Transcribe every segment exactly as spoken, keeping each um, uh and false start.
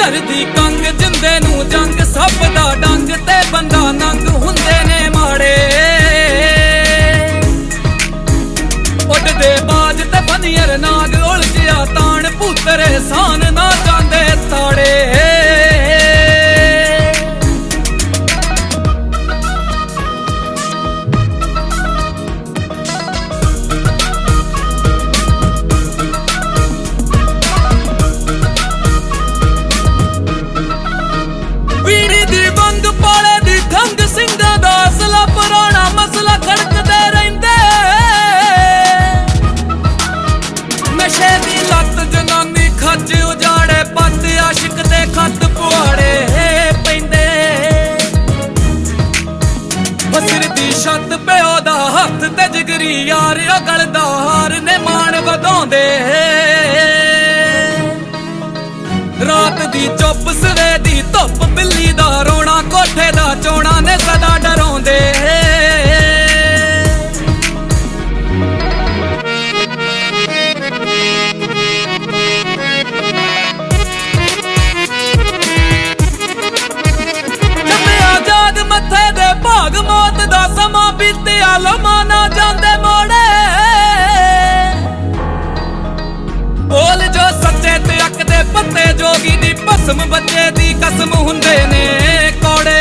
करदी कंग जिंदे नू जंग सब दा डंग ते बंदा नंग हुंदे ने माड़े उड़दे बाज ते फनियर नाग उलझिया तान पुत्तरे सान ना जांदे ताड़े छत प्यो दा हथ ते जिगरी यार अगलदा हार ने मान वधाउंदे रात दी चुप सवे दी धुप बिल्ली दा रोना कोठे दा चोणा ने सदा डराउंदे लमाना जांदे मोड़े बोल जो सच्चे ते अक दे पत्ते जोगी दी भस्म बच्चे दी कसम हुंदे ने कौड़े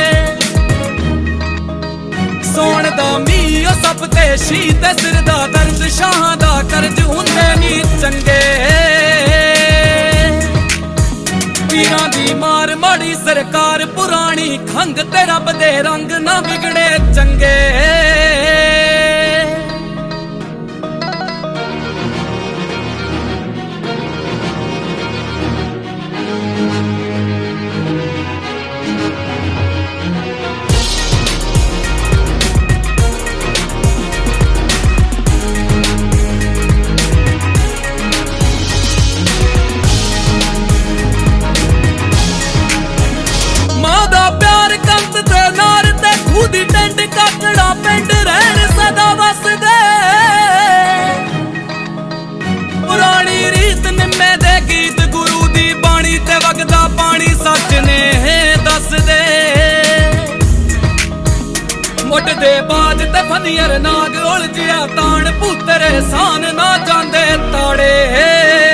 सोन दा मीह सब ते शी ते सिर दा दर्द शाह दा कर्ज हुंदे नी चंगे पीरां दी मार माड़ी सरकार पुरानी खंग ते रब दे रंग ना बिगड़े चंगे उड़दे बाज ते फनियर नाग उलझिया तान पुत्तरे सान ना जांदे ताड़े।